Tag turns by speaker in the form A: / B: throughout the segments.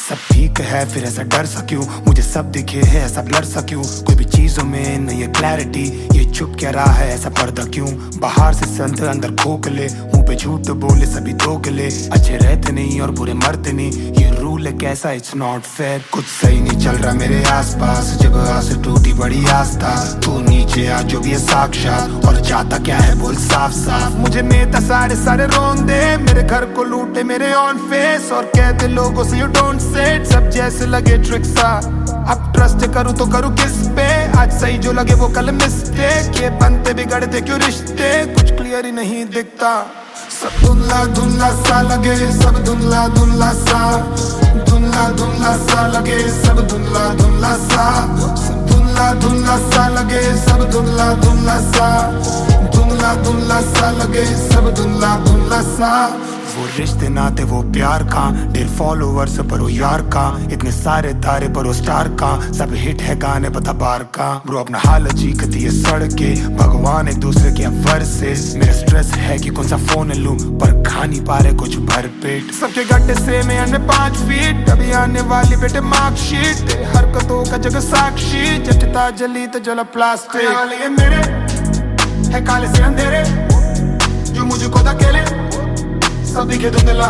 A: सब ठीक है फिर ऐसा डर सा क्यों, मुझे सब दिखे है ऐसा ब्लर सा क्यों, कोई भी चीजों में नहीं है क्लैरिटी, ये चुप क्या रहा है ऐसा पर्दा क्यों, बाहर से संत अंदर खोखले, मुंह पे झूठ बोले सभी दोगले, अच्छे रहते नहीं और बुरे मरते नहीं, ये रूल है कैसा इट्स नॉट फेयर, कुछ सही नहीं चल रहा मेरे आसपास, जब आस टूटी बड़ी आस्था, तू नीचे आ जो भी है साक्षात, और चाहता क्या है बोल साफ साफ, मुझे नेता सारे सारे रोंदे, मेरे घर को लूटे मेरे ऑन फेस, और कहते लोगों से यू डोंट से, सब जैसे लगे ट्रिक सा, अब ट्रस्ट करूँ तो करूँ किस पे, आज सही जो लगे वो कल मिस्टेक, ये बनते बिगड़ते क्यों रिश्ते, कुछ क्लियर ही नहीं दिखता, सब धुंधला धुंधला सा लगे, सब धुंधला धुंधला सा, धुंधला धुंधला सा लगे, सब धुंधला धुंधला सा, सब धुंधला धुंधला सा लगे, सब धुंधला धुंधला सा, धुंधला धुंधला सा लगे, सब धुंधला धुंधला सा, वो रिश्ते नाते वो प्यार का, ढेर फॉलोवर्स पर वो यार का, इतने सारे तारे पर वो स्टार का, सब हिट है गाने पता बार का, ब्रो अपना हाल चीखती है सड़के, भगवान एक दूसरे के वर्सेस, मेरा स्ट्रेस है कि कौन सा फोन लूं, पर खा नहीं पा रहे कुछ भर पेट, सबके गड्ढे से मैं अन्य 5 फीट, अभी आने वाली बेटे मार्कशीट, तेरे हरकतों का जगह साक्षी, जटता जली तो जला प्लास्टिक, ये मेरे है काले से अंधेरे, जो मुझे खुद अकेले सब दिखे धुंधला,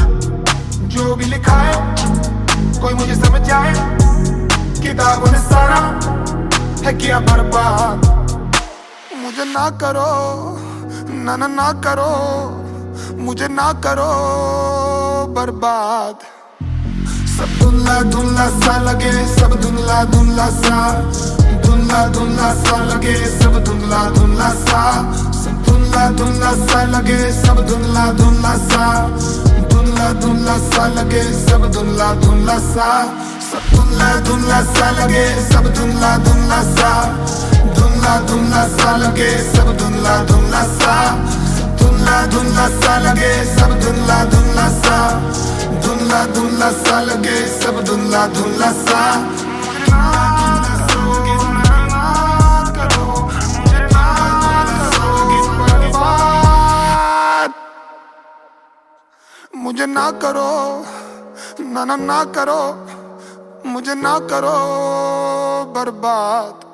A: जो भी लिखा है कोई मुझे समझ जाए, किताबों ने सारा है किया बर्बाद, मुझे ना करो ना ना ना करो, मुझे ना करो बर्बाद, सब धुंधला धुंधला सा लगे, सब धुंधला धुंधला सा, धुंधला धुंधला सा लगे, सब धुंधला धुंधला सा, सब धुंधला धुंधला सा लगे, सब धुंधला धुंधला सा, धुंधला धुंधला सा लगे, सब धुंधला धुंधला सा, सब धुंधला धुंधला सा लगे, सब धुंधला धुंधला सा, धुंधला धुंधला सा लगे, सब धुंधला धुंधला सा, धुंधला धुंधला सा लगे, सब धुंधला धुंधला सा, धुंधला धुंधला सा लगे, सब धुंधला धुंधला सा, मुझे ना करो ना ना ना करो, मुझे ना करो बर्बाद।